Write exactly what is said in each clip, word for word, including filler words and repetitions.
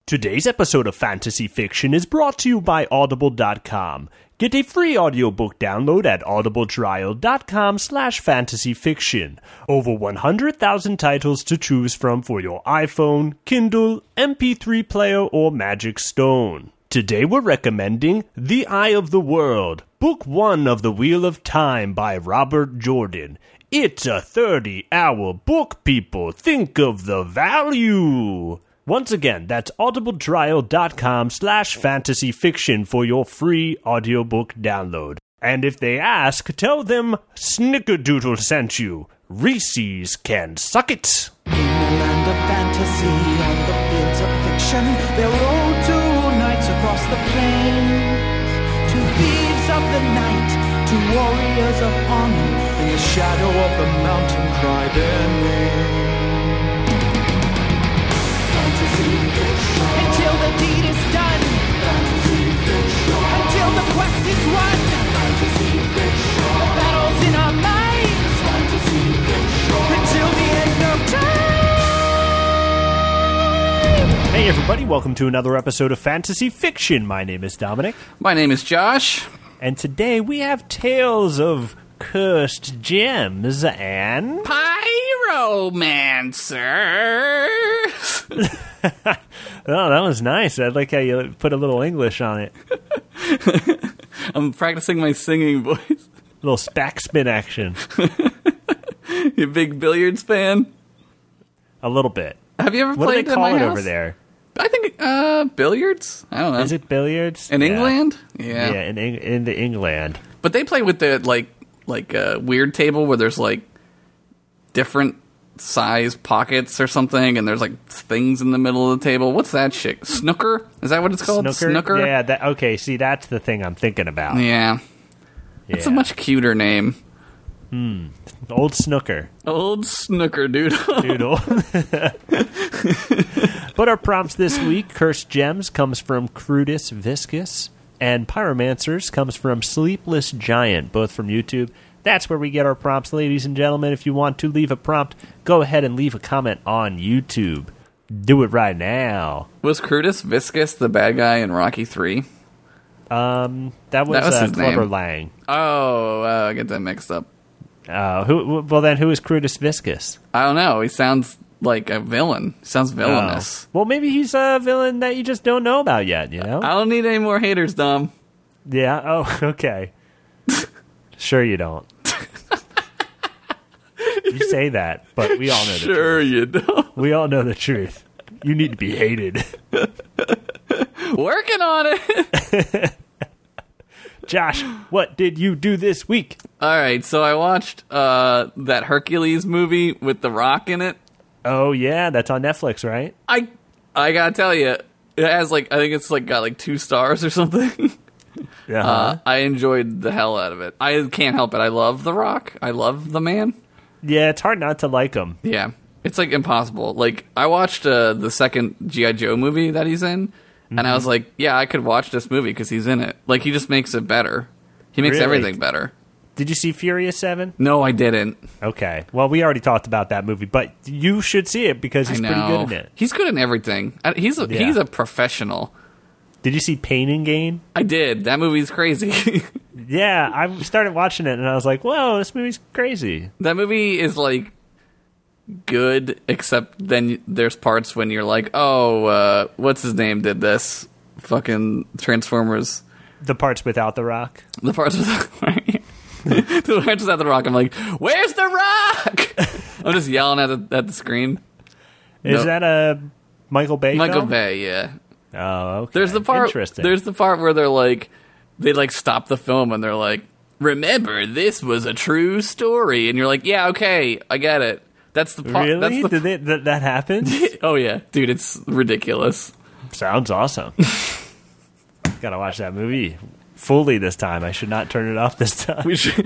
Today's episode of Fantasy Fiction is brought to you by Audible dot com. Get a free audiobook download at audibletrial.com slash fantasyfiction. Over one hundred thousand titles to choose from for your iPhone, Kindle, M P three player, or Magic Stone. Today we're recommending The Eye of the World, Book one of The Wheel of Time by Robert Jordan. It's a thirty-hour book, people. Think of the value. Once again, that's audibletrial.com slash fantasyfiction for your free audiobook download. And if they ask, tell them Snickerdoodle sent you. Reese's can suck it. In the land of fantasy, on the fields of fiction, there roll two knights across the plains. Two thieves of the night, two warriors of honor, in the shadow of the mountain cry their name. Until the deed is done, until the quest is won, the battle's in our minds, until the end of time. Hey everybody, welcome to another episode of Fantasy Fiction. My name is Dominic. My name is Josh. And today we have tales of cursed gems and... Pyromancer! Oh, that was nice. I like how you put a little English on it. I'm practicing my singing voice. A little back spin action. You a big billiards fan? A little bit. Have you ever what played do they call in my it house? over there? I think, uh, billiards? I don't know. Is it billiards? In yeah. England? Yeah. Yeah, in, Eng- in the England. But they play with the, like, like a weird table where there's, like, different size pockets or something, and there's, like, things in the middle of the table. What's that shit? Snooker? Is that what it's called? Snooker? Snooker? Yeah, that, okay, see, that's the thing I'm thinking about. Yeah. That's yeah. a much cuter name. Hmm. Old Snooker. Old Snooker Doodle. Doodle. But our prompts this week, Cursed Gems comes from Crudus Viscus, and Pyromancers comes from Sleepless Giant, both from YouTube. That's where we get our prompts, ladies and gentlemen. If you want to leave a prompt, go ahead and leave a comment on YouTube. Do it right now. Was Crudus Viscus the bad guy in Rocky three? Um, that was, That was uh, his Clubber name. Lang. Oh, uh, I get that mixed up. Uh, who? Well, then who is Crudus Viscus? I don't know. He sounds like a villain. He sounds villainous. Oh. Well, maybe he's a villain that you just don't know about yet, you know? I don't need any more haters, Dom. Yeah, oh, okay. Sure you don't. You say that, but we all know the Sure truth. you don't. We all know the truth. You need to be hated. Working on it. Josh, what did you do this week? All right, so I watched uh, that Hercules movie with The Rock in it. Oh, yeah, that's on Netflix, right? I I gotta tell you, it has like I think it's like got like two stars or something. Uh-huh. Uh, I enjoyed the hell out of it. I can't help it. I love The Rock. I love the man. Yeah, it's hard not to like him. Yeah, it's like impossible. Like I watched uh, the second G I. Joe movie that he's in, mm-hmm. and I was like, yeah, I could watch this movie because he's in it. Like he just makes it better. He makes Really? everything better. Did you see Furious seven? No, I didn't. Okay. Well, we already talked about that movie, but you should see it because he's I know. pretty good in it. He's good in everything. I- He's a, Yeah. he's a professional. Did you see Pain and Gain? I did. That movie's crazy. Yeah, I started watching it and I was like, whoa, this movie's crazy. That movie is like good, except then there's parts when you're like, oh, uh, what's his name did this? Fucking Transformers. The parts without The Rock? The parts without the parts without the Rock. I'm like, where's the Rock? I'm just yelling at the at the screen. Is No. that a Michael Bay Michael film? Bay, yeah. Oh, okay. There's the part. Interesting. There's the part where they're like, they like stop the film and they're like, remember, this was a true story, and you're like, yeah, okay, I get it. That's the part. Really? That's the Did they, that, that happen? oh yeah, dude, it's ridiculous. Sounds awesome. Gotta watch that movie fully this time. I should not turn it off this time. We should.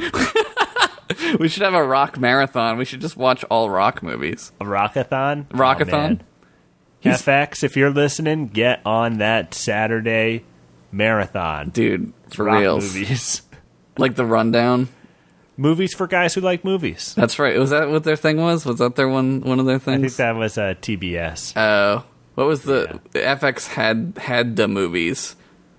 We should have a rock marathon. We should just watch all rock movies. A Rockathon? Rockathon? Oh, man. He's- F X, if you're listening, get on that Saturday marathon. Dude, for Rock reals. movies. Like the rundown. Movies for guys who like movies. That's right. Was that what their thing was? Was that their one one of their I things? think that was uh, T B S. Oh. What was the yeah. F X had had the movies?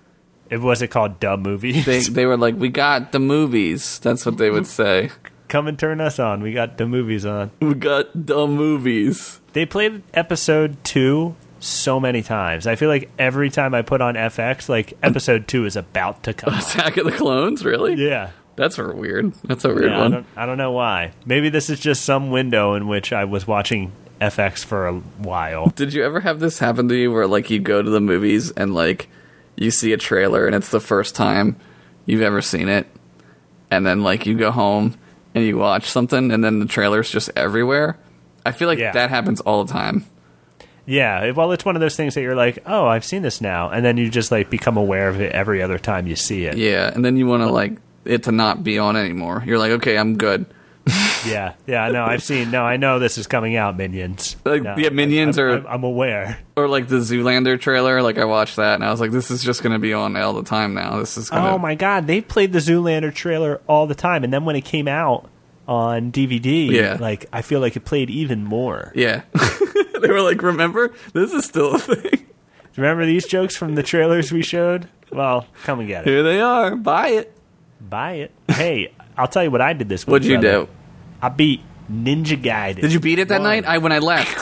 It was it called Dub Movies? They they were like, we got the movies. That's what they would say. Come and turn us on. We got the movies on. We got the movies. They played episode two so many times. I feel like every time I put on F X, like episode two is about to come. Attack of the Clones, really? Yeah. That's a weird. That's a weird yeah, one. I don't, I don't know why. Maybe this is just some window in which I was watching F X for a while. Did you ever have this happen to you where like you go to the movies and like you see a trailer and it's the first time you've ever seen it, and then like you go home and you watch something and then the trailer's just everywhere? I feel like yeah. that happens all the time. Yeah, well, it's one of those things that you're like, oh, I've seen this now, and then you just like become aware of it every other time you see it. Yeah, and then you want to like it to not be on anymore. You're like, okay, I'm good. yeah, yeah, no, I've seen, no, I know this is coming out, Minions. Like, no, yeah, Minions I'm, are... I'm, I'm aware. Or like the Zoolander trailer, like I watched that, and I was like, this is just going to be on all the time now. This is gonna... Oh my god, they played the Zoolander trailer all the time, and then when it came out on D V D, yeah. like, I feel like it played even more. Yeah. They were like, remember? This is still a thing. Remember these jokes from the trailers we showed? Well, come and get it. Here they are. Buy it. Buy it. Hey, I'll tell you what I did this week. What'd you brother. do? I beat Ninja Gaiden. Did you beat it that One. night? I when I left.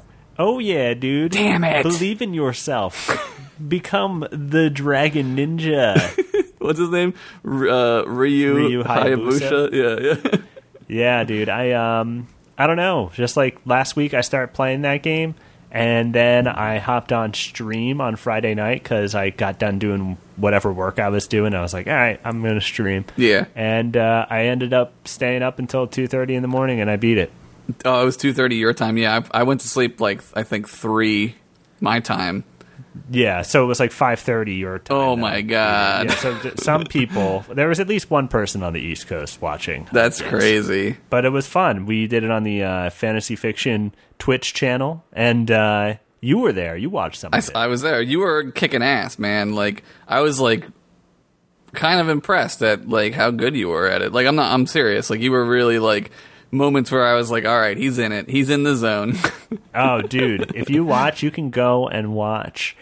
Oh yeah, dude. Damn it. Believe in yourself. Become the Dragon Ninja. What's his name? R- uh, Ryu, Ryu Hayabusa. Hayabusa. Yeah, yeah. Yeah, dude. I um I don't know. Just like last week I started playing that game, and then I hopped on stream on Friday night because I got done doing whatever work I was doing. I was like, all right, I'm going to stream. Yeah. And uh, I ended up staying up until two thirty in the morning, and I beat it. Oh, it was two thirty your time. Yeah, I, I went to sleep like, I think, three my time. Yeah, so it was like five thirty your time. Oh, my God. Yeah, so th- some people, there was at least one person on the East Coast watching. That's crazy. But it was fun. We did it on the uh, Fantasy Fiction Twitch channel, and uh, you were there. You watched some I, of it. I was there. You were kicking ass, man. Like, I was, like, kind of impressed at, like, how good you were at it. Like, I'm not, I'm serious. Like, you were really, like, moments where I was like, all right, he's in it. He's in the zone. Oh, dude. If you watch, you can go and watch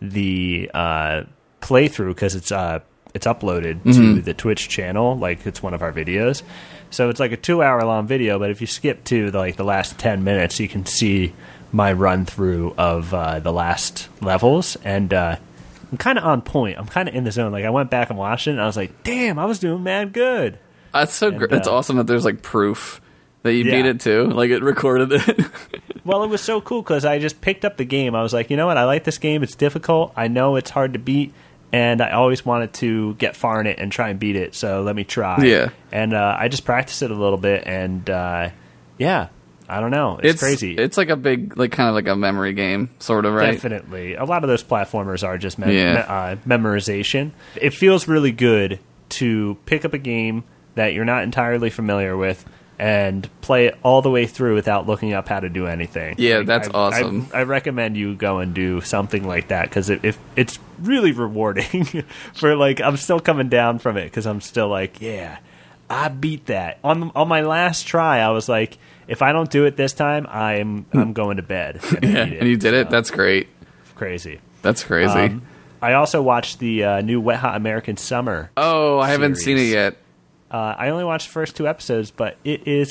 the uh, playthrough because it's uh, it's uploaded to mm-hmm. the Twitch channel. Like, it's one of our videos. So it's like a two-hour-long video, but if you skip to, the, like, the last ten minutes, you can see my run-through of uh, the last levels. And uh, I'm kind of on point. I'm kind of in the zone. Like, I went back and watched it, and I was like, damn, I was doing mad good. That's so great. uh, It's awesome that there's, like, proof that you yeah. beat it too. Like, it recorded it. Well, it was so cool because I just picked up the game. I was like, you know what? I like this game. It's difficult. I know it's hard to beat, and I always wanted to get far in it and try and beat it. So let me try. Yeah. And uh, I just practiced it a little bit, and uh, yeah, I don't know. It's, it's crazy. It's like a big, like kind of like a memory game, sort of, right? Definitely. A lot of those platformers are just mem- Yeah. me- uh, memorization. It feels really good to pick up a game that you're not entirely familiar with and play it all the way through without looking up how to do anything. Yeah, Like, that's I, awesome. I, I recommend you go and do something like that because it, it, it's really rewarding. For like, I'm still coming down from it because I'm still like, yeah, I beat that on on my last try. I was like, if I don't do it this time, I'm I'm going to bed. And I Yeah, beat it. and you did it. So, That's great. crazy. That's crazy. Um, I also watched the uh, new Wet Hot American Summer. oh, I haven't seen it series. yet. Uh, I only watched the first two episodes, but it is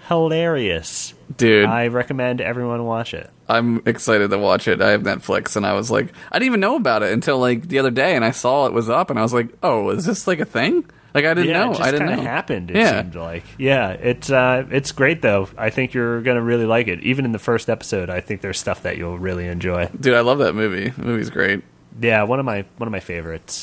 hilarious. Dude, I recommend everyone watch it. I'm excited to watch it. I have Netflix, and I was like, I didn't even know about it until like the other day, and I saw it was up, and I was like, oh, is this like a thing? Like I didn't yeah, know. it just I didn't kinda know. happened. It Yeah. seemed like yeah, it's uh, it's great though. I think you're gonna really like it. Even in the first episode, I think there's stuff that you'll really enjoy. Dude, I love that movie. The movie's great. Yeah, one of my one of my favorites.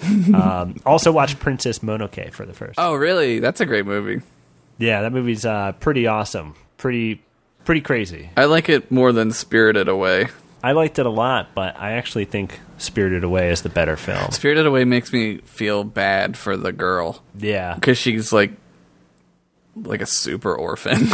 um, also watched Princess Mononoke for the first. Oh, really? That's a great movie. Yeah, that movie's uh, pretty awesome. Pretty pretty crazy. I like it more than Spirited Away. I liked it a lot, but I actually think Spirited Away is the better film. Spirited Away makes me feel bad for the girl Yeah. because she's like like a super orphan.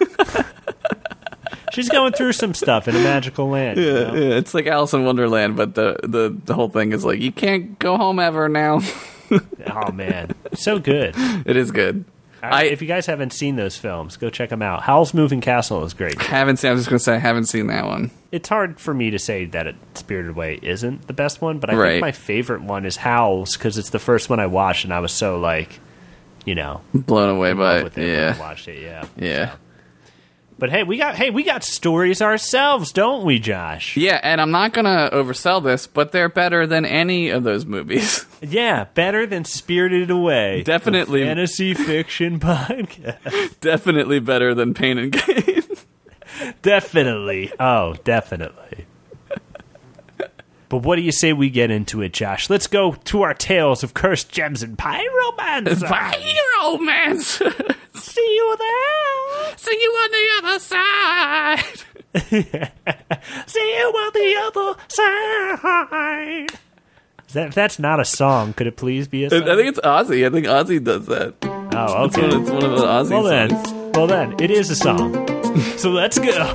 She's going through some stuff in a magical land. Yeah, you know? yeah, it's like Alice in Wonderland, but the, the, the whole thing is like, you can't go home ever now. Oh, man. So good. It is good. I, if you guys haven't seen those films, go check them out. Howl's Moving Castle is great. haven't seen. I was just gonna say I haven't seen that one. It's hard for me to say that it, Spirited Away isn't the best one, but I Right. think my favorite one is Howl's because it's the first one I watched, and I was so like, you know, Blown away in by love it. with it when Yeah, I watched it. Yeah, yeah. But hey, we got hey we got stories ourselves, don't we, Josh? Yeah, and I'm not going to oversell this, but they're better than any of those movies. Yeah, better than Spirited Away. Definitely. the fantasy fiction podcast. Definitely better than Pain and Gain. Definitely. Oh, definitely. But what do you say we get into it, Josh? Let's go to our tales of cursed gems and pyromance. Romance. See you there. See you on the other side. See you on the other side. Is that, if that's not a song, could it please be a song? I think it's Ozzy. I think Ozzy does that. Oh, It's okay. one, it's one of the Ozzy Well then, songs. well then, it is a song. So let's go.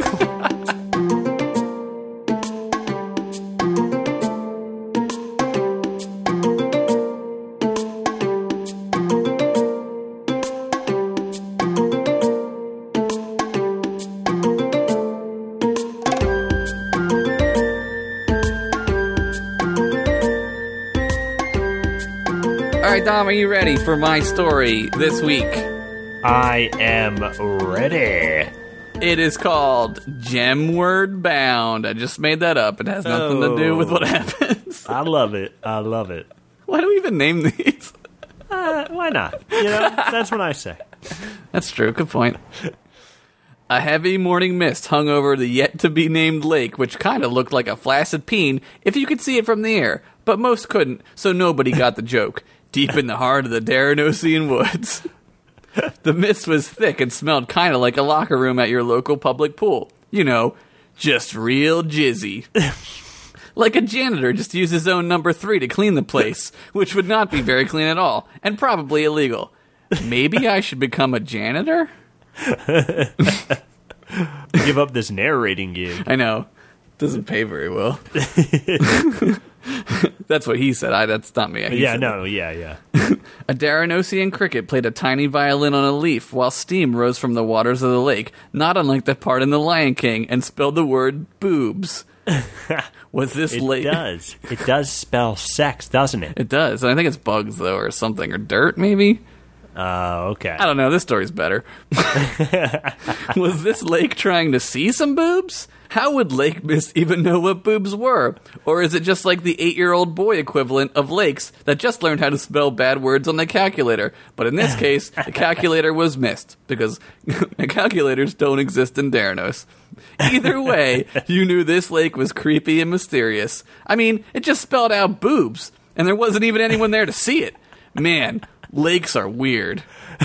All right, Dom, are you ready for my story this week? I am ready. It is called Gemward Bound. I just made that up. It has nothing to do with what happens. I love it. I love it. Why do we even name these? Uh, why not? You know, that's what I say. That's true. Good point. A heavy morning mist hung over the yet-to-be-named lake, which kind of looked like a flaccid peen if you could see it from the air, but most couldn't, so nobody got the joke. Deep in the heart of the Daranosian woods. The mist was thick and smelled kind of like a locker room at your local public pool. You know, just real jizzy. Like a janitor just used his own number three to clean the place, which would not be very clean at all, and probably illegal. Maybe I should become a janitor? Give up this narrating gig. I know. Doesn't pay very well. That's what he said. I, that's not me. He Yeah, said no, yeah, yeah. A Daranosian cricket played a tiny violin on a leaf while steam rose from the waters of the lake, not unlike the part in The Lion King, and spelled the word boobs. Was this It lake? does. It does spell sex, doesn't it? It does. And I think it's bugs, though, or something, or dirt, maybe? Oh, okay. I don't know. This story's better. Was this lake trying to see some boobs? How would Lake Mist even know what boobs were? Or is it just like the eight-year-old boy equivalent of Lakes that just learned how to spell bad words on the calculator? But in this case, the calculator was missed, because calculators don't exist in Daranos. Either way, you knew this lake was creepy and mysterious. I mean, it just spelled out boobs, and there wasn't even anyone there to see it. Man, lakes are weird.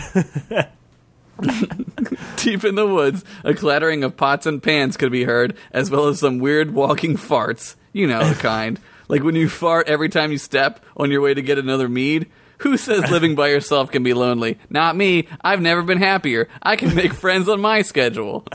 Deep in the woods, a clattering of pots and pans could be heard, as well as some weird walking farts. You know the kind. Like when you fart every time you step on your way to get another mead. Who says living by yourself can be lonely? Not me. I've never been happier. I can make friends on my schedule.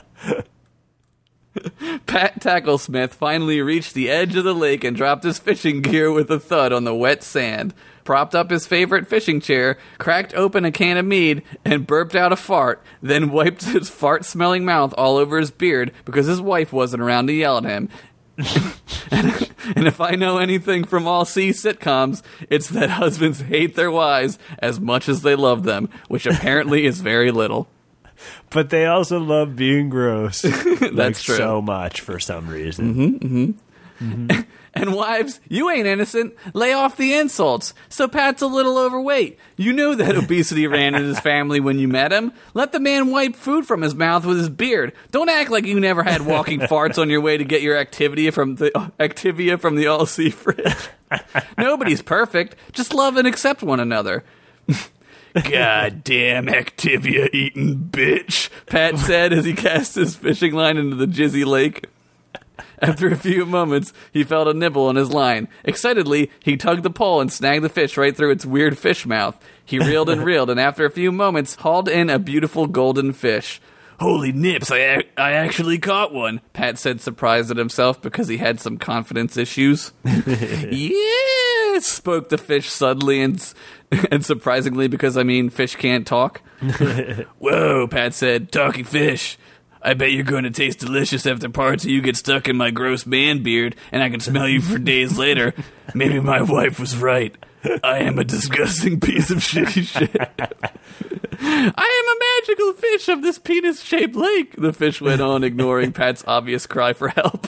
Pat Tacklesmith finally reached the edge of the lake and dropped his fishing gear with a thud on the wet sand, propped up his favorite fishing chair, cracked open a can of mead, and burped out a fart, then wiped his fart-smelling mouth all over his beard because his wife wasn't around to yell at him. and, and if I know anything from all C sitcoms, it's that husbands hate their wives as much as they love them, which apparently is very little. But they also love being gross. That's like, true. so much for some reason. Mm-hmm, mm-hmm. And wives, you ain't innocent. Lay off the insults. So Pat's a little overweight. You know that obesity ran in his family when you met him. Let the man wipe food from his mouth with his beard. Don't act like you never had walking farts on your way to get your Activia from the uh, Activia from the All-C fridge. Nobody's perfect. Just love and accept one another. Goddamn Activia eating bitch, Pat said as he cast his fishing line into the jizzy lake. After a few moments, he felt a nibble on his line. Excitedly, he tugged the pole and snagged the fish right through its weird fish mouth. He reeled and reeled, and after a few moments, hauled in a beautiful golden fish. Holy nips, I, ac- I actually caught one, Pat said, surprised at himself because he had some confidence issues. Yeah! this? Spoke the fish suddenly and, and surprisingly, because, I mean, fish can't talk. Whoa, Pat said, talking fish. I bet you're going to taste delicious after parts of you get stuck in my gross man beard, and I can smell you for days later. Maybe my wife was right. I am a disgusting piece of shitty shit. I am a magical fish of this penis-shaped lake, the fish went on, ignoring Pat's obvious cry for help.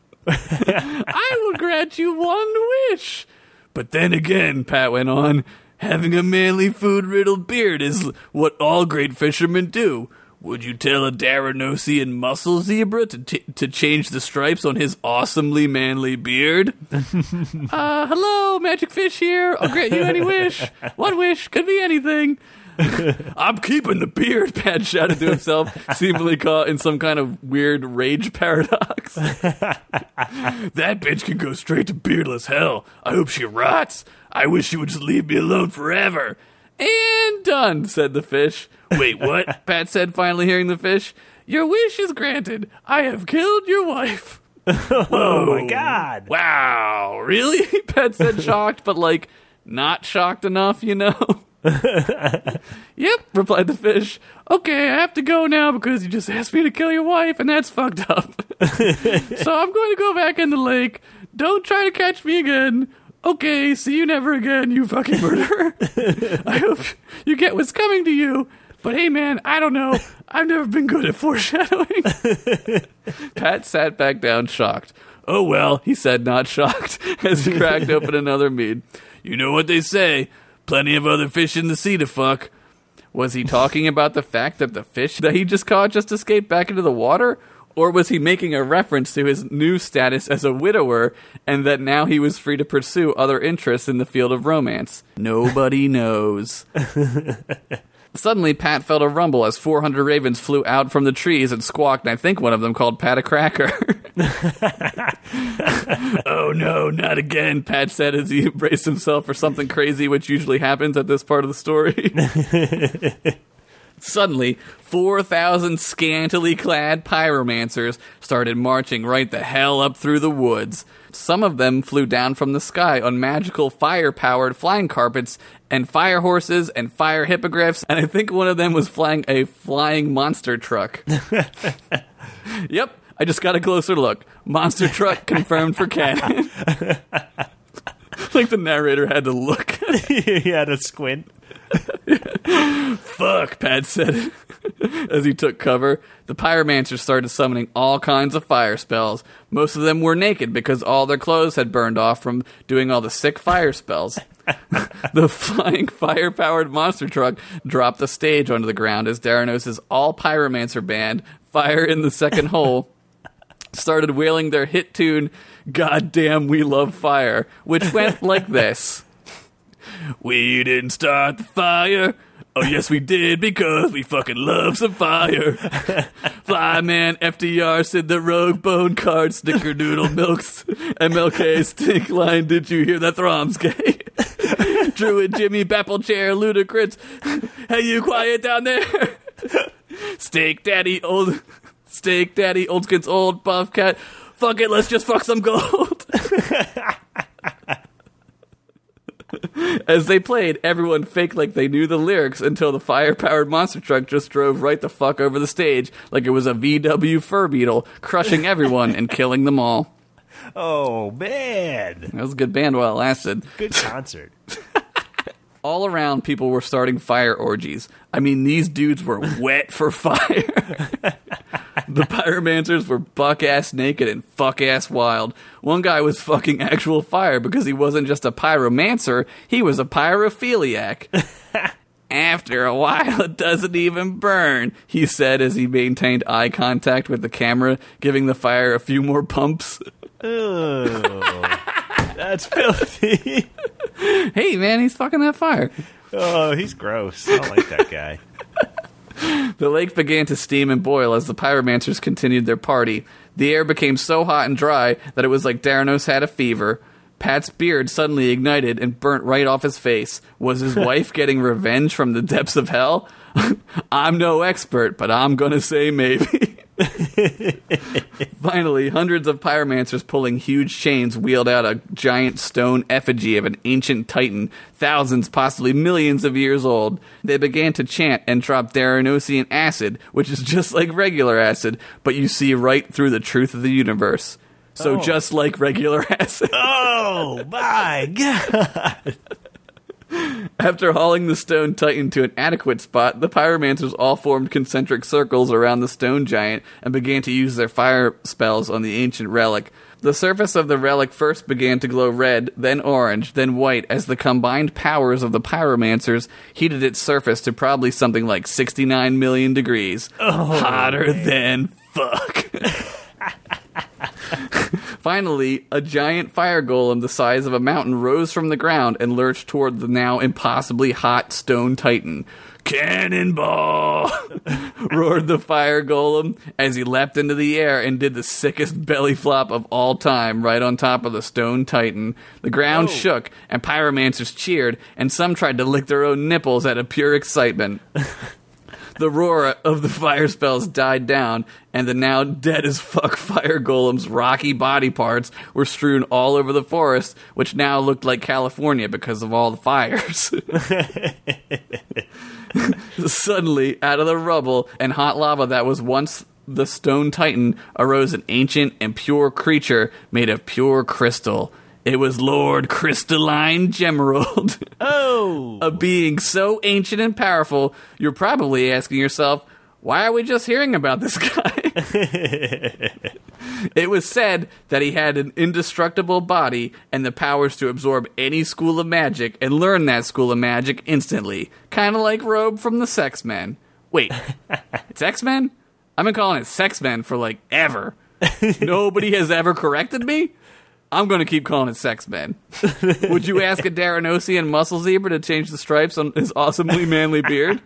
I will grant you one wish. But then again, Pat went on, having a manly food-riddled beard is what all great fishermen do. Would you tell a Daranosian muscle zebra to t- to change the stripes on his awesomely manly beard? uh, hello, magic fish here. I'll grant you any wish. One wish, could be anything. I'm keeping the beard, Pat shouted to himself, seemingly caught in some kind of weird rage paradox. That bitch can go straight to beardless hell. I hope she rots. I wish she would just leave me alone forever. And done, said the fish. Wait, what? Pat said, finally hearing the fish. Your wish is granted. I have killed your wife. Oh, my God. Wow, really? Pat said, shocked, but, like, not shocked enough, you know? Yep, replied the fish. Okay, I have to go now because you just asked me to kill your wife, and that's fucked up. So I'm going to go back in the lake. Don't try to catch me again. Okay, see you never again, you fucking murderer. I hope you get what's coming to you. But hey, man, I don't know. I've never been good at foreshadowing. Pat sat back down, shocked. Oh, well, he said, not shocked, as he cracked open another mead. You know what they say. Plenty of other fish in the sea to fuck. Was he talking about the fact that the fish that he just caught just escaped back into the water? Or was he making a reference to his new status as a widower and that now he was free to pursue other interests in the field of romance? Nobody knows. Suddenly, Pat felt a rumble as four hundred ravens flew out from the trees and squawked, and I think one of them called Pat a cracker. Oh no, not again, Pat said as he braced himself for something crazy, which usually happens at this part of the story. Suddenly, four thousand scantily clad pyromancers started marching right the hell up through the woods. Some of them flew down from the sky on magical fire-powered flying carpets and fire horses and fire hippogriffs, and I think one of them was flying a flying monster truck. Yep, I just got a closer look. Monster truck confirmed for canon. Like the narrator had to look. He had a squint. Fuck, Pat said as he took cover. The pyromancers started summoning all kinds of fire spells. Most of them were naked because all their clothes had burned off from doing all the sick fire spells. The flying fire-powered monster truck dropped the stage onto the ground as Daranos' all pyromancer band, Fire in the Second Hole, started wailing their hit tune, Goddamn We Love Fire, which went like this. We didn't start the fire. Oh, yes, we did, because we fucking love some fire. Flyman, F D R, Sid the Rogue, Bone Card, Snickerdoodle, Milks, M L K, Stink Line, Did You Hear That Throm's Gay? Druid, Jimmy, Bapple Chair, Ludacris. Hey, you quiet down there? Steak Daddy, Old... Steak Daddy, Old Skins, Old Buff Cat. Fuck it, let's just fuck some gold. As they played, everyone faked like they knew the lyrics until the fire-powered monster truck just drove right the fuck over the stage like it was a V W fur beetle, crushing everyone and killing them all. Oh, man. That was a good band while it lasted. Good concert. All around, people were starting fire orgies. I mean, these dudes were wet for fire. The pyromancers were buck-ass naked and fuck-ass wild. One guy was fucking actual fire because he wasn't just a pyromancer, he was a pyrophiliac. After a while, it doesn't even burn, he said as he maintained eye contact with the camera, giving the fire a few more pumps. Oh, that's filthy. Hey, man, he's fucking that fire. Oh, he's gross. I don't like that guy. The lake began to steam and boil as the pyromancers continued their party. The air became so hot and dry that it was like Daranos had a fever. Pat's beard suddenly ignited and burnt right off his face. Was his wife getting revenge from the depths of hell? I'm no expert, but I'm gonna say maybe. Finally, hundreds of pyromancers pulling huge chains wheeled out a giant stone effigy of an ancient titan, thousands, possibly millions of years old. They began to chant and drop Daranosian acid, which is just like regular acid, but you see right through the truth of the universe. So Oh. just like regular acid. Oh, my God. After hauling the stone titan to an adequate spot, the pyromancers all formed concentric circles around the stone giant and began to use their fire spells on the ancient relic. The surface of the relic first began to glow red, then orange, then white, as the combined powers of the pyromancers heated its surface to probably something like sixty-nine million degrees. Oh, Hotter man. than fuck. Finally, a giant fire golem the size of a mountain rose from the ground and lurched toward the now impossibly hot stone titan. Cannonball! roared the fire golem as he leapt into the air and did the sickest belly flop of all time right on top of the stone titan. The ground Oh. shook, and pyromancers cheered, and some tried to lick their own nipples out of pure excitement. The roar of the fire spells died down, and the now dead-as-fuck fire golem's rocky body parts were strewn all over the forest, which now looked like California because of all the fires. Suddenly, out of the rubble and hot lava that was once the stone titan, arose an ancient and pure creature made of pure crystal. It was Lord Crystalline Gemerald. Oh. A being so ancient and powerful, you're probably asking yourself, why are we just hearing about this guy? It was said that he had an indestructible body and the powers to absorb any school of magic and learn that school of magic instantly. Kind of like Robe from the Sex-Men. Wait, it's X-Men? I've been calling it Sex-Men for, like, ever. Nobody has ever corrected me? I'm going to keep calling it Sex-Men. Would you ask a Daranosian muscle zebra to change the stripes on his awesomely manly beard?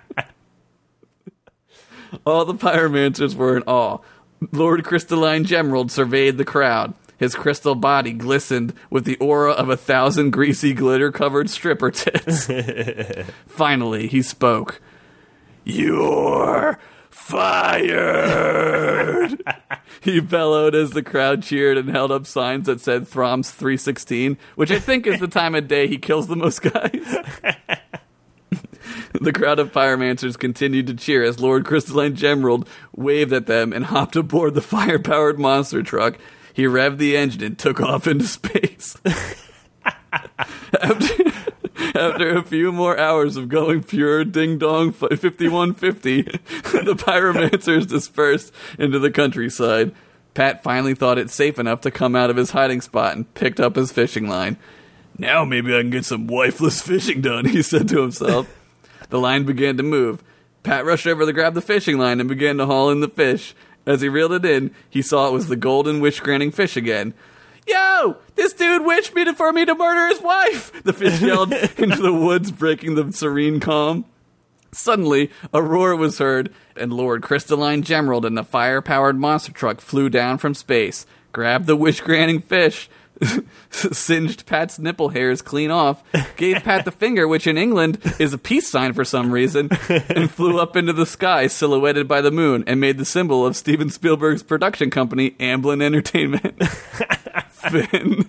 All the pyromancers were in awe. Lord Crystalline Gemerald surveyed the crowd. His crystal body glistened with the aura of a thousand greasy, glitter-covered stripper tits. Finally, he spoke. You're fired! He bellowed as the crowd cheered and held up signs that said Throms three sixteen, which I think is the time of day he kills the most guys. The crowd of pyromancers continued to cheer as Lord Crystalline Gemerald waved at them and hopped aboard the fire-powered monster truck. He revved the engine and took off into space. After, after a few more hours of going pure ding-dong fifty-one fifty, the pyromancers dispersed into the countryside. Pat finally thought it safe enough to come out of his hiding spot and picked up his fishing line. Now maybe I can get some wifeless fishing done, he said to himself. The line began to move. Pat rushed over to grab the fishing line and began to haul in the fish. As he reeled it in, he saw it was the golden wish-granting fish again. Yo! This dude wished me to, for me to murder his wife! The fish yelled into the woods, breaking the serene calm. Suddenly, a roar was heard, and Lord Crystalline Gemerald and the fire-powered monster truck flew down from space, grabbed the wish-granting fish, singed Pat's nipple hairs clean off, gave Pat the finger, which in England is a peace sign for some reason, and flew up into the sky silhouetted by the moon and made the symbol of Steven Spielberg's production company, Amblin Entertainment. Finn.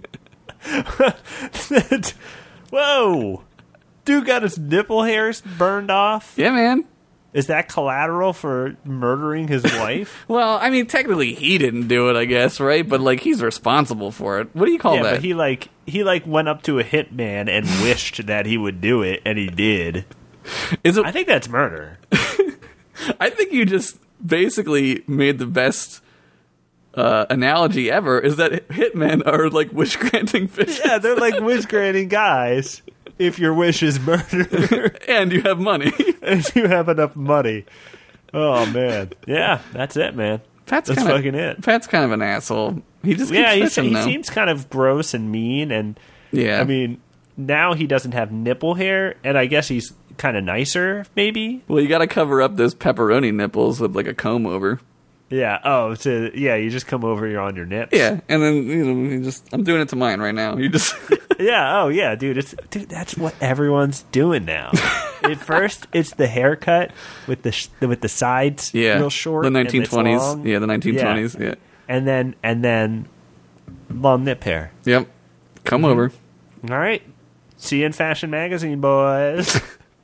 Whoa. Dude got his nipple hairs burned off? Yeah, man. Is that collateral for murdering his wife? Well, I mean, technically he didn't do it, I guess, right? But, like, he's responsible for it. What do you call yeah, that? but he like he like went up to a hitman and wished that he would do it, and he did. Is it? I think that's murder. I think you just basically made the best uh, analogy ever, is that hitmen are like wish-granting fishes. Yeah, they're like wish granting guys. If your wish is murder And you have money. and you have enough money. Oh man. Yeah, that's it, man. Pat's That's kinda, fucking it. Pat's kind of an asshole. He just keeps Yeah, he's, fishing, he though. seems kind of gross and mean, and Yeah. I mean, now he doesn't have nipple hair, and I guess he's kind of nicer, maybe. Well, you got to cover up those pepperoni nipples with like a comb over. Yeah. Oh, so yeah, you just come over, you're on your nips. Yeah, and then you know, you just I'm doing it to mine right now. You just Yeah. Oh, yeah, dude. It's dude. That's what everyone's doing now. At first, it's the haircut with the sh- with the sides Yeah, real short. the and nineteen it's twenties. long. Yeah, the nineteen twenties. Yeah. and then and then long nip hair. Yep. Come over. All right, see you in Fashion Magazine, boys.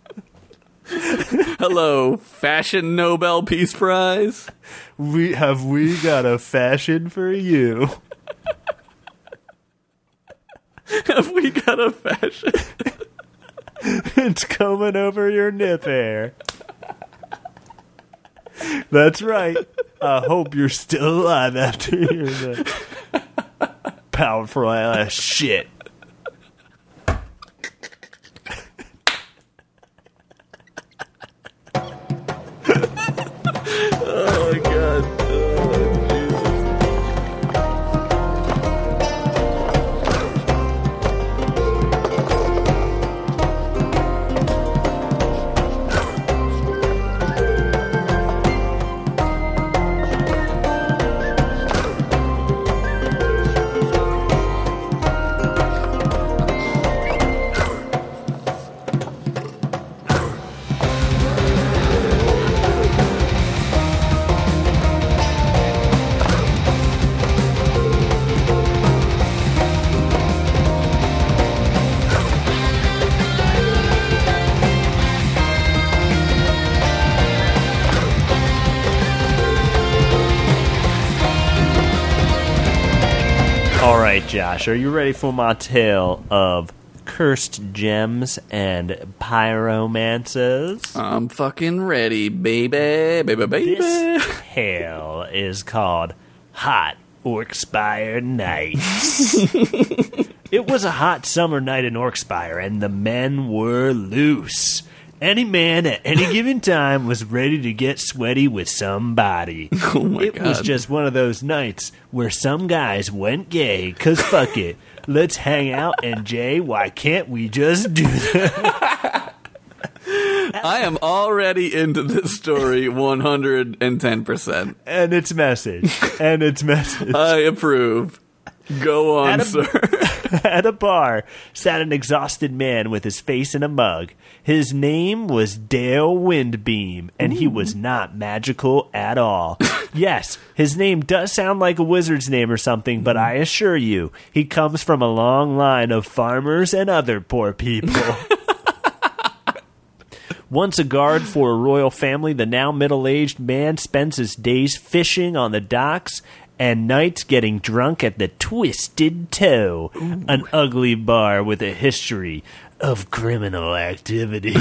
Hello, Fashion Nobel Peace Prize. We have we got a fashion for you. Have we got a fashion? It's coming over your nip hair. That's right. I hope you're still alive after hearing that powerful ass shit. Oh my god. Oh, Jesus. All right, Josh, are you ready for my tale of cursed gems and pyromancers? I'm fucking ready, baby. Baby, baby. This tale is called Hot Orkspire Nights. It was a hot summer night in Orkspire, and the men were loose. Any man at any given time was ready to get sweaty with somebody. Oh my it God. was just one of those nights where some guys went gay, cause fuck it. Let's hang out, and Jay, why can't we just do that? I am already into this story one hundred ten percent. And its message. And its message. I approve. Go on, At a- sir. At a bar sat an exhausted man with his face in a mug. His name was Dale Windbeam, and he was not magical at all. Yes, his name does sound like a wizard's name or something, but I assure you, he comes from a long line of farmers and other poor people. Once a guard for a royal family, the now middle-aged man spends his days fishing on the docks and nights getting drunk at the Twisted Toe, Ooh. An ugly bar with a history of criminal activity.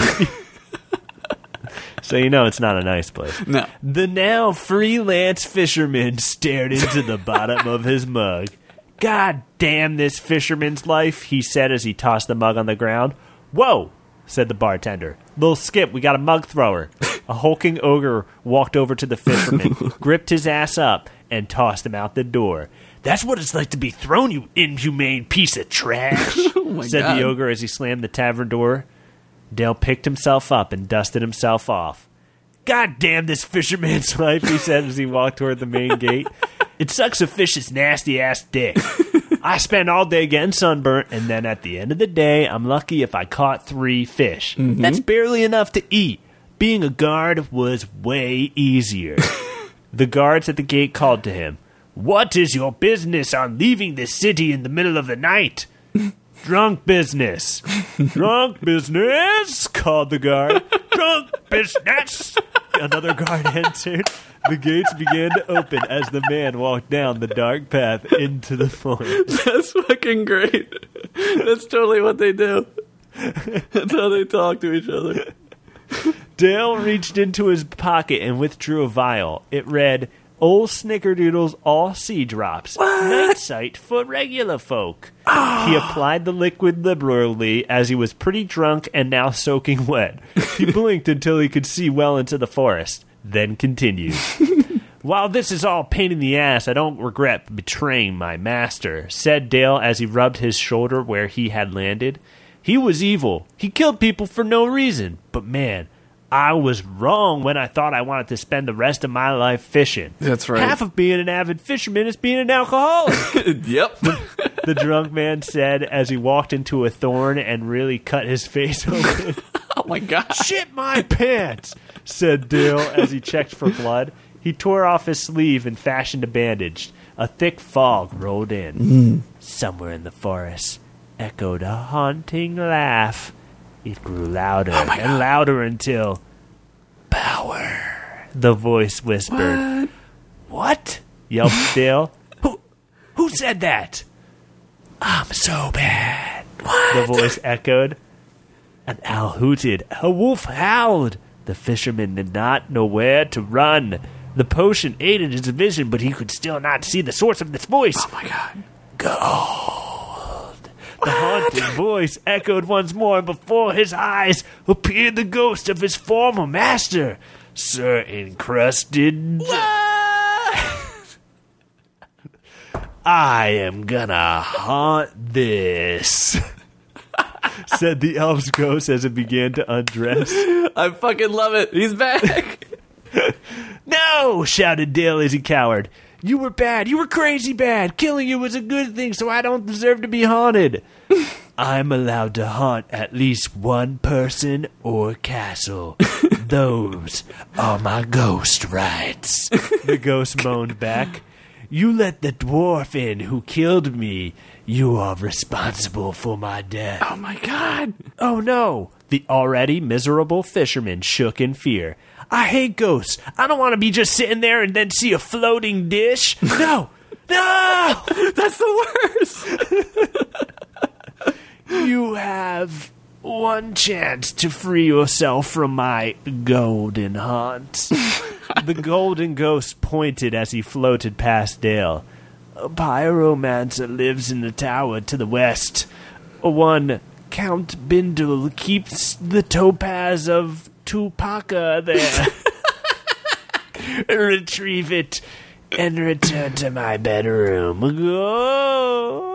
So you know it's not a nice place. No. The now freelance fisherman stared into the bottom of his mug. God damn this fisherman's life, he said as he tossed the mug on the ground. Whoa, said the bartender. Little Skip, we got a mug thrower. A hulking ogre walked over to the fisherman, gripped his ass up, and tossed him out the door. That's what it's like to be thrown, you inhumane piece of trash, oh my said God. the ogre as he slammed the tavern door. Dale picked himself up and dusted himself off. God damn this fisherman's life, he said as he walked toward the main gate. It sucks a fish's nasty-ass dick. I spend all day getting sunburnt, and then at the end of the day, I'm lucky if I caught three fish. Mm-hmm. That's barely enough to eat. Being a guard was way easier. The guards at the gate called to him. What is your business on leaving the city in the middle of the night? Drunk business. Drunk business, called the guard. Drunk business. Another guard answered. The gates began to open as the man walked down the dark path into the forest. That's fucking great. That's totally what they do. That's how they talk to each other. Dale reached into his pocket and withdrew a vial. It read, Old Snickerdoodle's All Sea Drops. Night sight for regular folk. Oh. He applied the liquid liberally as he was pretty drunk and now soaking wet. He blinked until he could see well into the forest, then continued. While this is all pain in the ass, I don't regret betraying my master, said Dale as he rubbed his shoulder where he had landed. He was evil. He killed people for no reason. But man, I was wrong when I thought I wanted to spend the rest of my life fishing. That's right. Half of being an avid fisherman is being an alcoholic. Yep. The, the drunk man said as he walked into a thorn and really cut his face open. my god. Shit my pants, said Dale as he checked for blood. He tore off his sleeve and fashioned a bandage. A thick fog rolled in. Mm. Somewhere in the forest echoed a haunting laugh. It grew louder oh and louder until... Power, the voice whispered. What? What? Yelped Dale. Who, who said that? I'm so bad. What? The voice echoed. An owl hooted. A wolf howled. The fisherman did not know where to run. The potion aided his vision, but he could still not see the source of this voice. Oh my god. Gold. The haunting voice echoed once more, and before his eyes appeared the ghost of his former master, Sir Encrusted. I am gonna haunt this, said the elf's ghost as it began to undress. I fucking love it. He's back. No, shouted Dale as he cowered. You were bad. You were crazy bad. Killing you was a good thing, so I don't deserve to be haunted. I'm allowed to haunt at least one person or castle. Those are my ghost rights. The ghost moaned back. You let the dwarf in who killed me. You are responsible for my death. Oh my god. Oh no. The already miserable fisherman shook in fear. I hate ghosts. I don't want to be just sitting there and then see a floating dish. No. No. That's the worst. You have one chance to free yourself from my golden haunt. The golden ghost pointed as he floated past Dale. A pyromancer lives in the tower to the west. One Count Bindle keeps the topaz of Tupaka there. Retrieve it and return to my bedroom. Go.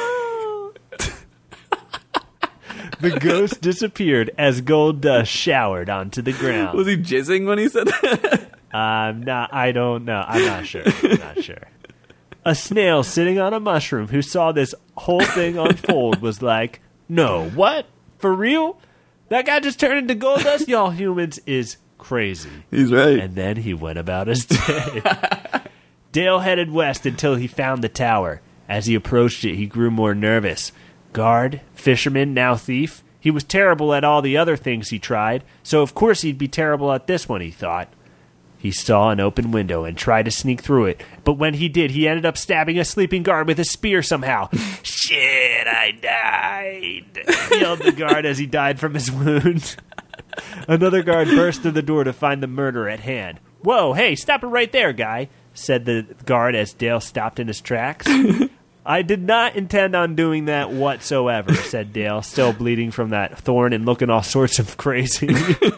The ghost disappeared as gold dust showered onto the ground. Was he jizzing when he said that? I'm not, I don't know. I'm not sure. I'm not sure. A snail sitting on a mushroom who saw this whole thing unfold was like, no, what? For real? That guy just turned into gold dust? Y'all humans is crazy. He's right. And then he went about his day. Dale headed west until he found the tower. As he approached it, he grew more nervous. Guard, fisherman, now thief. He was terrible at all the other things he tried, so of course he'd be terrible at this one, he thought. He saw an open window and tried to sneak through it, but when he did, he ended up stabbing a sleeping guard with a spear somehow. Shit, I died, yelled the guard as he died from his wound. Another guard burst through the door to find the murderer at hand. Whoa, hey, stop it right there, guy, said the guard as Dale stopped in his tracks. I did not intend on doing that whatsoever, said Dale, still bleeding from that thorn and looking all sorts of crazy.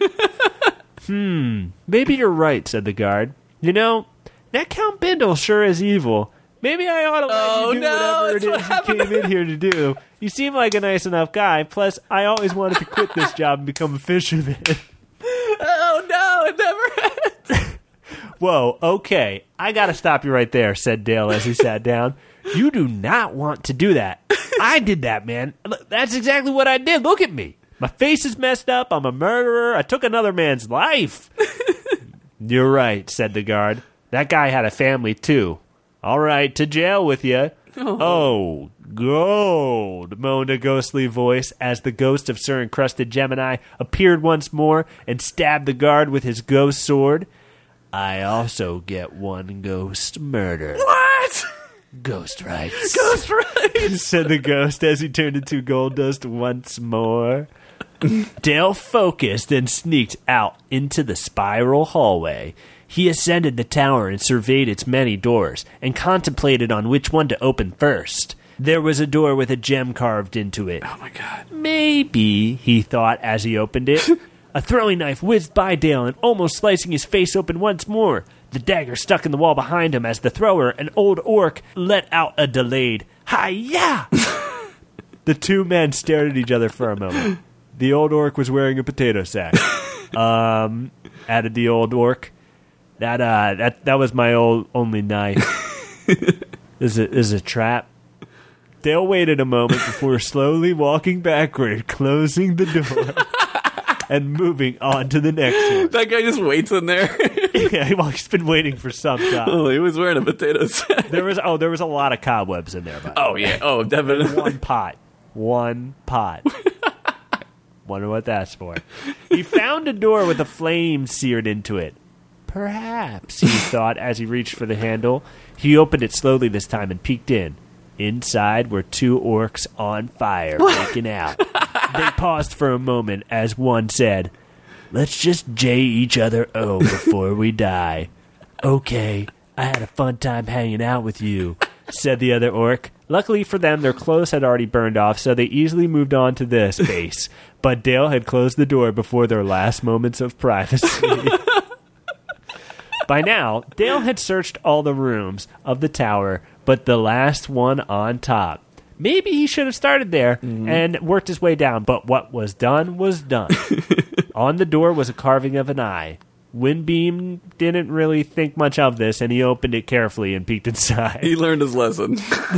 Hmm, maybe you're right, said the guard. You know, that Count Bindle sure is evil. Maybe I ought to let Oh, you do no, whatever it that's what is you happened came to in here to do. You seem like a nice enough guy. Plus, I always wanted to quit this job and become a fisherman. Oh, no, it never ends. Whoa, okay. I gotta stop you right there, said Dale as he sat down. You do not want to do that. I did that, man. That's exactly what I did. Look at me. My face is messed up. I'm a murderer. I took another man's life. You're right, said the guard. That guy had a family, too. All right, to jail with you. Oh, oh gold, moaned a ghostly voice as the ghost of Sir Encrusted Gemini appeared once more and stabbed the guard with his ghost sword. I also get one ghost murder. What? Ghost rights. Ghost rights, said the ghost as he turned into gold dust once more. Dale focused and sneaked out into the spiral hallway. He ascended the tower and surveyed its many doors, and contemplated on which one to open first. There was a door with a gem carved into it. Oh my god. Maybe, he thought as he opened it. A throwing knife whizzed by Dale and almost slicing his face open once more. The dagger stuck in the wall behind him as the thrower, an old orc, let out a delayed hi-ya! The two men stared at each other for a moment. The old orc was wearing a potato sack. Um, added the old orc. That uh, that that was my old only knife. Is it is a trap? Dale waited a moment before slowly walking backward, closing the door. and moving on to the next one. That guy just waits in there. Yeah, well, he's been waiting for some time. Oh, he was wearing a potato sack. There was oh, there was a lot of cobwebs in there. By the Oh way. yeah. Oh, definitely. One pot. One pot. Wonder what that's for. He found a door with a flame seared into it. Perhaps, he thought as he reached for the handle. He opened it slowly this time and peeked in. Inside were two orcs on fire, making out. They paused for a moment as one said, "Let's just J each other O before we die." "Okay, I had a fun time hanging out with you," said the other orc. Luckily for them, their clothes had already burned off, so they easily moved on to this base. But Dale had closed the door before their last moments of privacy. By now, Dale had searched all the rooms of the tower, but the last one on top. Maybe he should have started there mm-hmm. and worked his way down, but what was done was done. On the door was a carving of an eye. Windbeam didn't really think much of this, and he opened it carefully and peeked inside. He learned his lesson.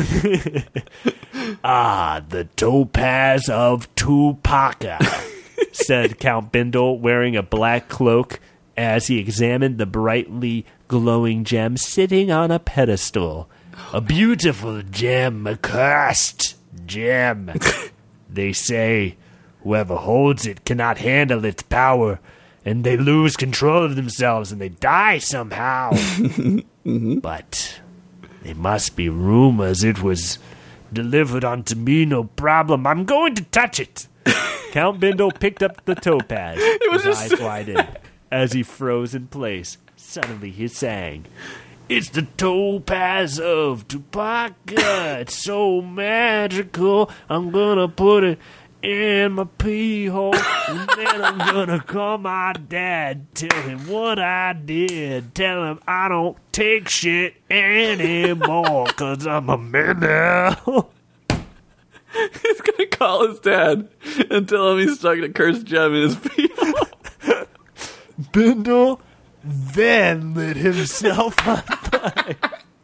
"Ah, the topaz of Tupaca," said Count Bindle, wearing a black cloak as he examined the brightly glowing gem sitting on a pedestal. "A beautiful gem, a cursed gem. They say whoever holds it cannot handle its power, and they lose control of themselves and they die somehow. mm-hmm. But they must be rumors. It was delivered unto me, no problem. I'm going to touch it." Count Bindle picked up the topaz, it was his just... eyes widened as he froze in place. Suddenly he sang, "It's the topaz of Tupaca. It's so magical. I'm gonna put it in my pee hole, and then I'm gonna call my dad, tell him what I did, tell him I don't take shit anymore, cause I'm a man now." He's gonna call his dad and tell him he's stuck in a cursed gem in his pee hole. Bindle then lit himself on fire.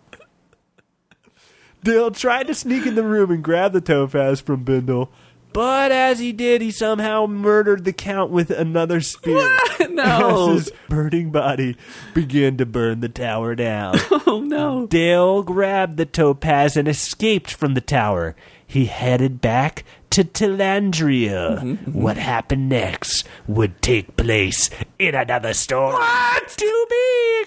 Dale tried to sneak in the room and grab the topaz from Bindle, but as he did, he somehow murdered the Count with another spear. What? No. As his burning body began to burn the tower down. Oh, no. Dale grabbed the topaz and escaped from the tower. He headed back to Tilandria. Mm-hmm. What happened next would take place in another story. What? To be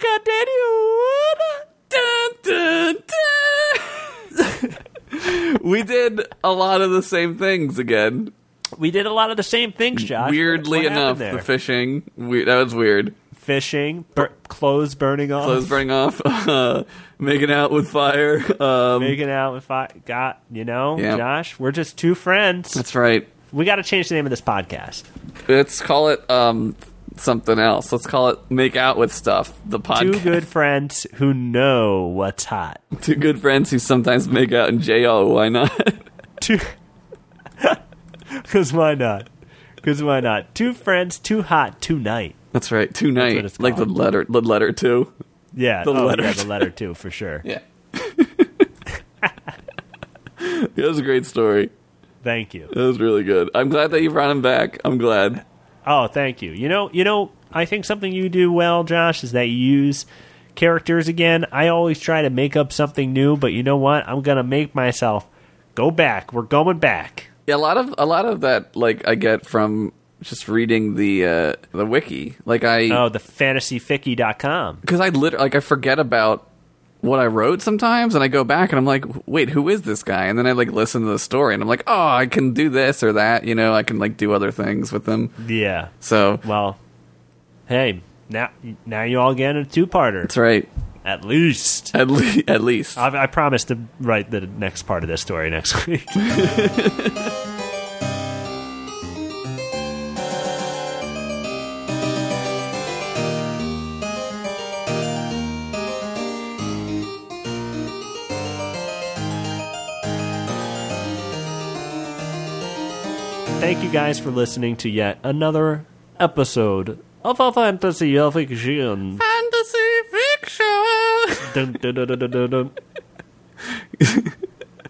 continued. Dun, dun, dun. We did a lot of the same things again. We did a lot of the same things, Josh. Weirdly what enough, the fishing. We, that was weird. Fishing, bur- clothes burning off. Clothes burning off. Uh, making out with fire. Um, making out with fire. Got, you know, yeah. Josh, we're just two friends. That's right. We got to change the name of this podcast. Let's call it um, something else. Let's call it Make Out With Stuff, the podcast. Two good friends who know what's hot. Two good friends who sometimes make out in J O. Why not? Two. Because why not? Because why not? Two friends, too hot, tonight. That's right. Tonight. Like the letter, the letter two. Yeah. The oh, letter. Yeah, the letter two, for sure. Yeah. It was a great story. Thank you. It was really good. I'm glad that you brought him back. I'm glad. Oh, thank you. You know, you know, I think something you do well, Josh, is that you use characters again. I always try to make up something new, but you know what? I'm going to make myself go back. We're going back. Yeah, a lot of a lot of that, like, I get from just reading the uh, the wiki. Like I oh, the fantasy ficky dot com. Because I literally like I forget about what I wrote sometimes, and I go back and I'm like, wait, who is this guy? And then I like listen to the story, and I'm like, oh, I can do this or that. You know, I can like do other things with them. Yeah. So well, hey, now now you all get a two-parter. That's right. At least. At, le- at least. I, I promise to write the next part of this story next week. Thank you guys for listening to yet another episode of a fantasy fiction. Fantasy fiction. Dun, dun, dun, dun, dun, dun.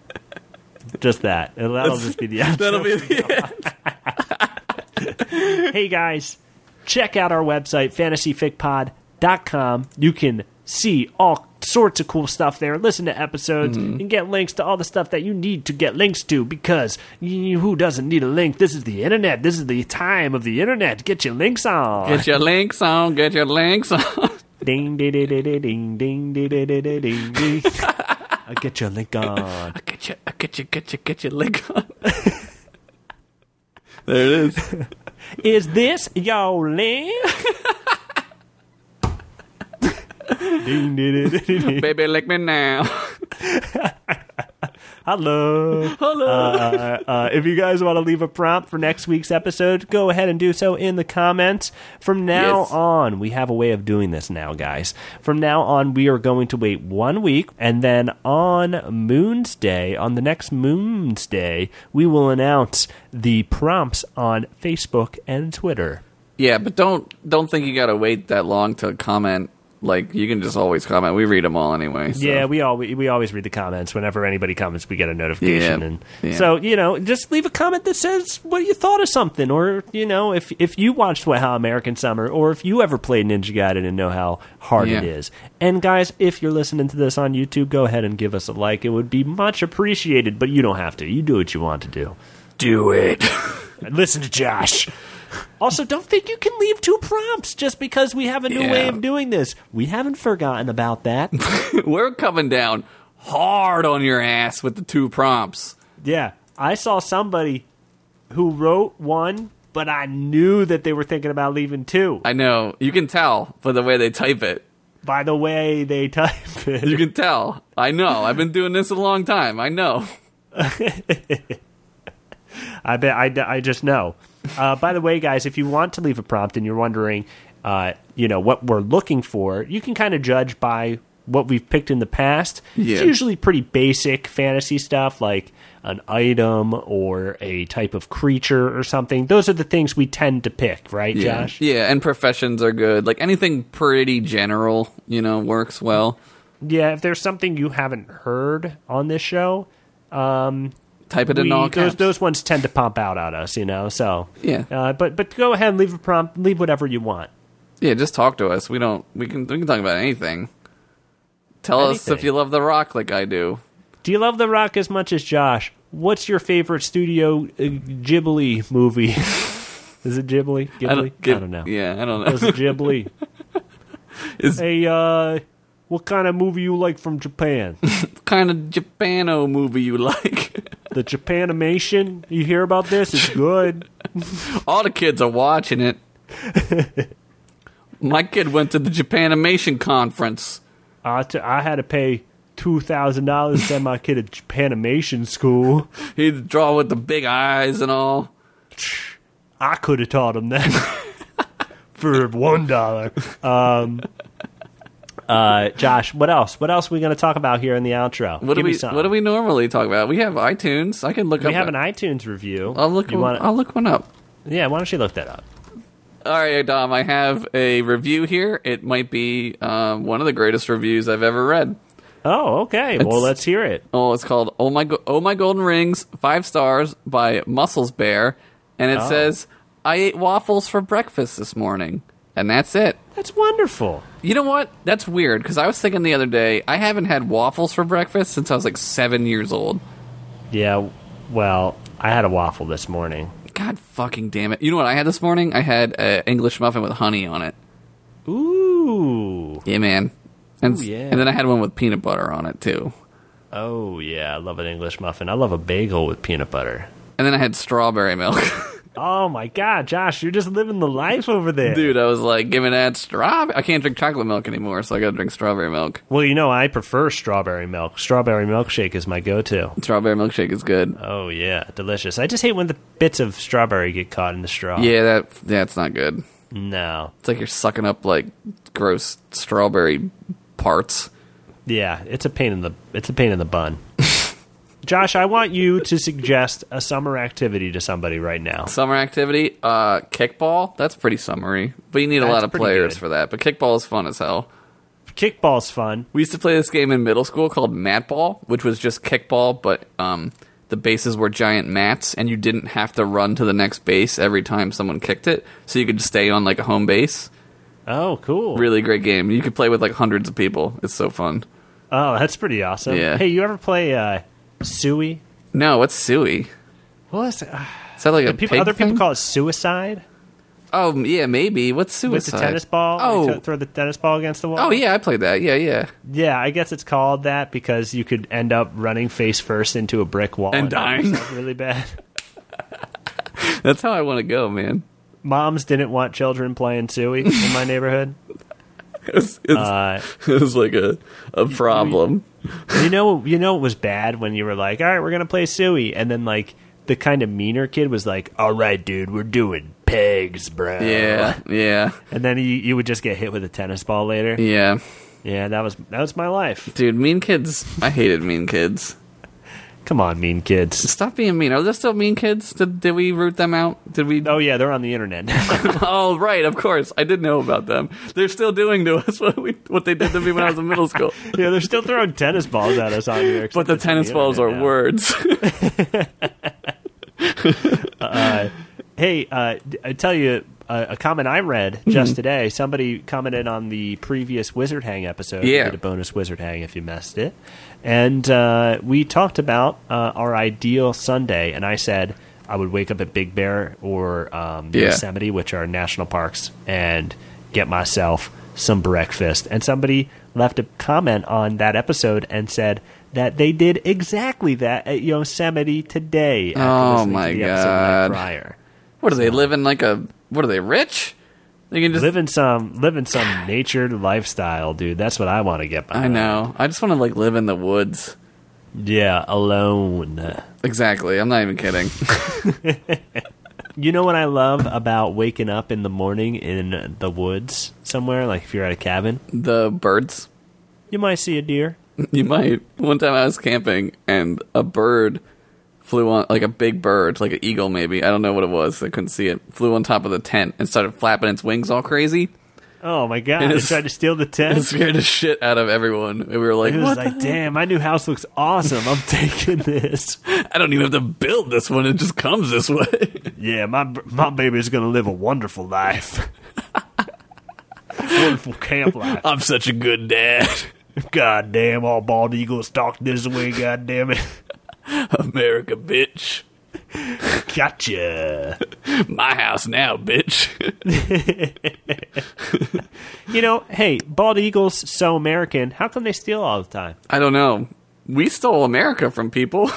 Just that. And that'll That's, just be the outro. That'll be the end. Hey, guys, check out our website, fantasy fic pod dot com. You can see all sorts of cool stuff there, listen to episodes, mm-hmm. and get links to all the stuff that you need to get links to, because you, who doesn't need a link? This is the internet. This is the time of the internet. Get your links on. Get your links on. Get your links on. Ding, ding, ding, ding, ding, ding, ding, ding, ding, ding, ding. I'll get your link on. I'll get you, I'll get you, get you, get your link on. There it is. Is this your link? Ding, ding, ding, ding, ding. Baby, lick me now. Hello. Hello. Uh, uh, if you guys want to leave a prompt for next week's episode, go ahead and do so in the comments. From now yes. on, we have a way of doing this now, guys. From now on, we are going to wait one week, and then on Moon's Day, on the next Moon's Day, we will announce the prompts on Facebook and Twitter. Yeah, but don't don't think you got to wait that long to comment. Like, you can just always comment. We read them all anyway. So. Yeah, we all we, we always read the comments. Whenever anybody comments, we get a notification. Yeah, and yeah. So, you know, just leave a comment that says what you thought of something. Or, you know, if if you watched Wet Hot American Summer, or if you ever played Ninja Gaiden and know how hard yeah. it is. And, guys, if you're listening to this on YouTube, go ahead and give us a like. It would be much appreciated, but you don't have to. You do what you want to do. Do it. Listen to Josh. Also, don't think you can leave two prompts just because we have a new yeah. way of doing this. We haven't forgotten about that. We're coming down hard on your ass with the two prompts. Yeah. I saw somebody who wrote one, but I knew that they were thinking about leaving two. I know. You can tell by the way they type it. By the way they type it. You can tell. I know. I've been doing this a long time. I know. I bet. I, I just know. Uh, by the way, guys, if you want to leave a prompt and you're wondering, uh, you know, what we're looking for, you can kind of judge by what we've picked in the past. Yeah. It's usually pretty basic fantasy stuff, like an item or a type of creature or something. Those are the things we tend to pick, right, Yeah. Josh? Yeah, and professions are good. Like, anything pretty general, you know, works well. Yeah, if there's something you haven't heard on this show, um... Type it in we, all caps. those, those ones tend to pump out at us, you know. So Yeah. uh, but but go ahead and leave a prompt, leave whatever you want. Yeah, just talk to us. We don't. We can. We can talk about anything. Tell us Anything. if you love The Rock, like I do. Do you love The Rock as much as Josh? What's your favorite Studio uh, Ghibli movie? Is it Ghibli? Ghibli? I don't, give, I don't know. Yeah, I don't know. Is it Ghibli? Is Hey, uh, what kind of movie you like from Japan? what kind of Japano movie you like? The Japanimation? You hear about this? It's good. All the kids are watching it. My kid went to the Japanimation conference. I, t- I had to pay two thousand dollars to send my kid to Japanimation school. He'd draw with the big eyes and all. I could have taught him that for one dollar. Um, uh, Josh, what else? What else are we going to talk about here in the outro? What Give do me we? some. What do we normally talk about? We have iTunes. I can look We up. have a- an iTunes review. I'll look. You One, wanna- I'll look one up. Yeah, why don't you look that up? All right, Dom. I have a review here. It might be um, one of the greatest reviews I've ever read. Oh, okay. Well, It's- let's hear it. Oh, it's called "Oh My Go- Oh My Golden Rings," five stars by Muscles Bear, and it Oh. says, "I ate waffles for breakfast this morning," and that's it. That's wonderful. You know what? That's weird because I was thinking the other day I haven't had waffles for breakfast since I was like seven years old. Yeah, well, I had a waffle this morning. God fucking damn it! You know what I had this morning? I had an English muffin with honey on it. Ooh. Yeah, man. And, Ooh, yeah. and then I had one with peanut butter on it too. Oh, yeah. I love an English muffin. I love a bagel with peanut butter. And then I had strawberry milk. Oh, my God, Josh, you're just living the life over there. Dude, I was like, give me that strawberry. I can't drink chocolate milk anymore, so I gotta drink strawberry milk. Well, you know, I prefer strawberry milk. Strawberry milkshake is my go-to. Strawberry milkshake is good. Oh, yeah. Delicious. I just hate when the bits of strawberry get caught in the straw. Yeah, that that's not good. No. It's like you're sucking up like gross strawberry parts. Yeah, it's a pain in the it's a pain in the bun. Josh, I want you to suggest a summer activity to somebody right now. Summer activity, uh, kickball. That's pretty summery, but you need a That's lot of pretty players good. for that. But kickball is fun as hell. Kickball's fun. We used to play this game in middle school called Matball, which was just kickball, but um, the bases were giant mats, and you didn't have to run to the next base every time someone kicked it, so you could stay on like a home base. Oh, cool. Really great game. You could play with like hundreds of people. It's so fun. Oh, that's pretty awesome. Yeah. Hey, you ever play uh, Suey? No, what's Suey? What is it? Uh, Is that like a people, pig other thing? people call it suicide? Oh, yeah, maybe. What's suicide? With the tennis ball? Oh. You t- throw the tennis ball against the wall? Oh, yeah, I played that. Yeah, yeah. Yeah, I guess it's called that because you could end up running face first into a brick wall And dying. hurt yourself really bad. That's how I want to go, man. Moms didn't want children playing Suey in my neighborhood. It's, it's, Uh, it was like a, a problem. you know, you know, it was bad when you were like, "All right, we're gonna play Suey," and then like the kind of meaner kid was like, "All right, dude, we're doing pegs, bro." Yeah, yeah, and then you you would just get hit with a tennis ball later. yeah. Yeah, that was that was my life. Dude, mean kids. I hated mean kids. Come on, mean kids. Stop being mean. Are there still mean kids? Did, did we root them out? Did we? Oh yeah, they're on the internet. Oh, right, of course. I did know about them. They're still doing to us what, we, what they did to me when I was in middle school. Yeah, they're still throwing tennis balls at us on here. But the tennis balls are words. uh, hey, uh, I tell you uh, a comment I read just mm-hmm. today. Somebody commented on the previous Wizard Hang episode. Yeah, we did a bonus Wizard Hang if you missed it, and uh, we talked about uh, our ideal Sunday. And I said I would wake up at Big Bear or um, yeah. Yosemite, which are national parks, and get myself some breakfast. And somebody left a comment on that episode and said that they did exactly that at Yosemite today. After oh listening my to the god! episode the night prior. What do they live in? Like a what are they rich? They can just live in some live in some natured lifestyle, dude. That's what I want to get behind. I know. I just want to like live in the woods. Yeah, alone. Exactly. I'm not even kidding. You know what I love about waking up in the morning in the woods somewhere, like if you're at a cabin? The birds. You might see a deer. You might. One time I was camping and a bird flew on, like a big bird, like an eagle maybe. I don't know what it was. I couldn't see it. Flew on top of the tent and started flapping its wings all crazy. Oh my god! It tried to steal the tent. It scared the shit out of everyone. And we were like, it was what like, damn, my new house looks awesome. I'm taking this. I don't even have to build this one. It just comes this way. Yeah, my my baby's gonna live a wonderful life. Wonderful camp life. I'm such a good dad. God damn, all bald eagles talk this way. God damn it, America, bitch. Gotcha. My house now, bitch. You know, hey, bald eagles so American. How come they steal all the time? I don't know. We stole America from people.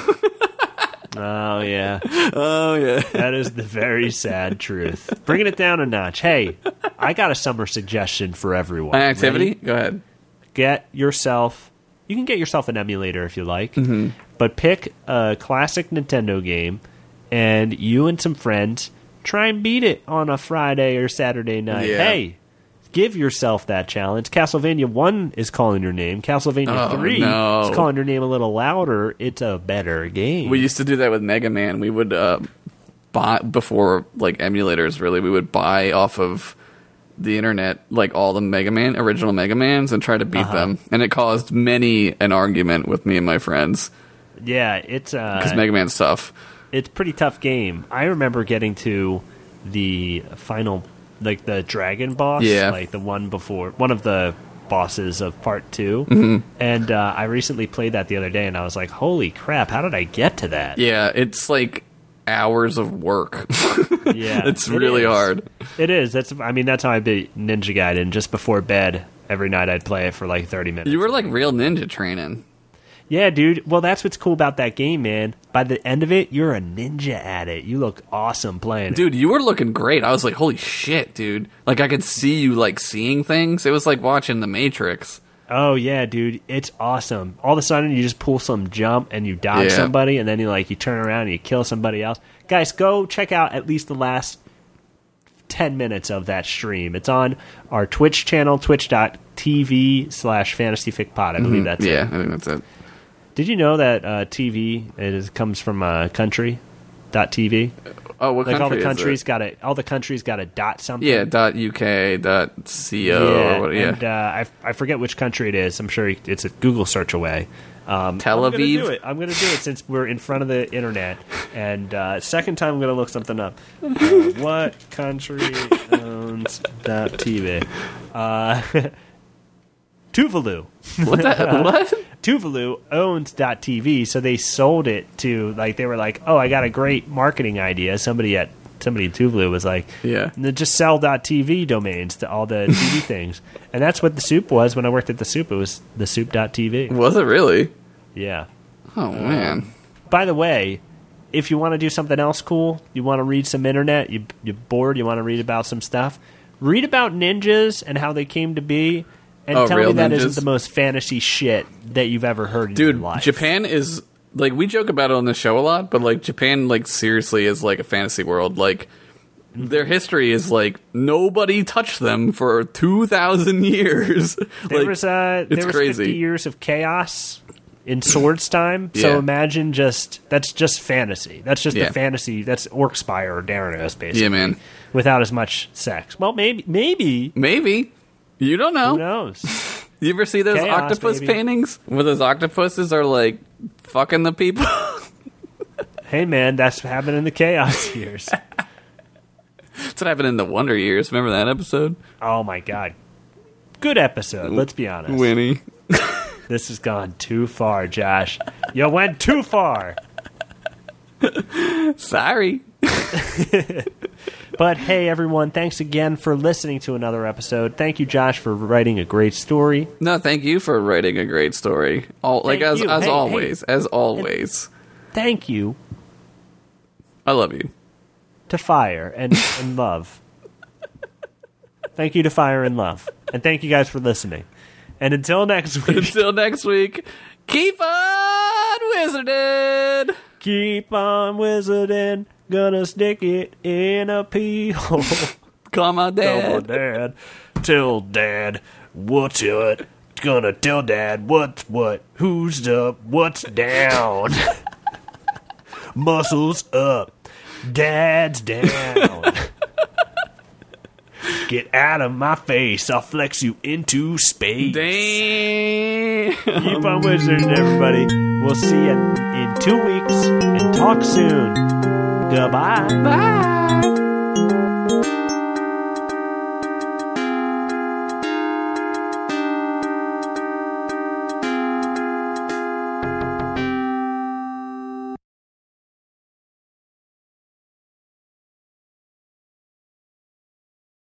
Oh, yeah. Oh, yeah. That is the very sad truth. Bringing it down a notch. Hey, I got a summer suggestion for everyone. An activity? Ready? Go ahead. Get yourself... You can get yourself an emulator if you like, mm-hmm. but pick a classic Nintendo game, and you and some friends try and beat it on a Friday or Saturday night. Yeah. Hey, give yourself that challenge. Castlevania one is calling your name. Castlevania oh, three no. is calling your name a little louder. It's a better game. We used to do that with Mega Man. We would uh, buy, before like emulators really, we would buy off of the internet like all the Mega Man, original Mega Mans, and try to beat uh-huh. them. And it caused many an argument with me and my friends. Yeah, it's... Because uh, Mega Man's tough. It's a pretty tough game. I remember getting to the final... like the dragon boss, yeah. like the one before, one of the bosses of part two. Mm-hmm. And uh, I recently played that the other day, and I was like, holy crap, how did I get to that? Yeah, it's like hours of work. Yeah. It's it really is. hard. It is. That's. I mean, that's how I beat Ninja Gaiden. Just before bed, every night I'd play it for like thirty minutes. You were like real ninja training. Yeah, dude. Well, that's what's cool about that game, man. By the end of it, you're a ninja at it. You look awesome playing it. Dude, you were looking great. I was like, holy shit, dude. Like, I could see you, like, seeing things. It was like watching The Matrix. Oh, yeah, dude. It's awesome. All of a sudden, you just pull some jump and you dodge yeah. somebody, and then you, like, you turn around and you kill somebody else. Guys, go check out at least the last ten minutes of that stream. It's on our Twitch channel, twitch.tv slash fantasyficpod. I believe Mm-hmm. that's yeah, it. I think that's it. Did you know that uh, T V it is, comes from uh, country dot T V? Oh, what like country all the is countries it? got a all the countries got a dot something. Yeah, dot uk dot co. Yeah, or what, yeah. and uh, I I forget which country it is. I'm sure it's a Google search away. Um, Tel I'm gonna Aviv. do it. I'm going to do it since we're in front of the internet. And uh, second time, I'm going to look something up. Uh, what country owns .T V? Uh, Tuvalu. What the what? Tuvalu owns .tv, so they sold it to, like, they were like, oh, I got a great marketing idea. Somebody at somebody in Tuvalu was like, Yeah. and then just sell .tv domains to all the T V things. And that's what the Soup was when I worked at the Soup. It was the soup.tv. Was it really? Yeah. Oh man. By the way, if you want to do something else cool, you want to read some internet, you, you're bored, you want to read about some stuff, read about ninjas and how they came to be, and Oh, tell me real that ninjas? isn't the most fantasy shit that you've ever heard in Dude, your life. Japan is like, we joke about it on the show a lot, but like Japan, like seriously, is like a fantasy world. Like their history is like nobody touched them for two thousand years. There like, was uh, it's there was crazy. fifty years of chaos in Swords time. So Yeah. imagine just that's just fantasy. That's just Yeah. the fantasy. That's Orkspire or Daranos, basically. Yeah, man. Without as much sex. Well, maybe, maybe. Maybe. You don't know. Who knows? You ever see those Chaos, octopus baby. paintings where those octopuses are like fucking the people? Hey, man, that's what happened in the chaos years. That's what happened in the Wonder Years. Remember that episode? Oh my god, good episode. Let's be honest. Winnie. This has gone too far, Josh. You went too far. Sorry. But hey, everyone, thanks again for listening to another episode. Thank you, Josh, for writing a great story. No, thank you for writing a great story. All like Thank as you. as Hey, always, as always. Thank you I love you. to Fire and, and Love. Thank you to Fire and Love. And thank you guys for listening. And until next week, Until next week, keep on wizarding. keep on wizarding. Gonna stick it in a pee hole. Come on, Tell my Dad. dad. Tell dad. What's it? Gonna tell dad what's what. Who's up? What's down? Muscles up. Dad's down. Get out of my face. I'll flex you into space. Damn. Keep on wizarding, everybody. We'll see you in two weeks and talk soon. Goodbye. Bye.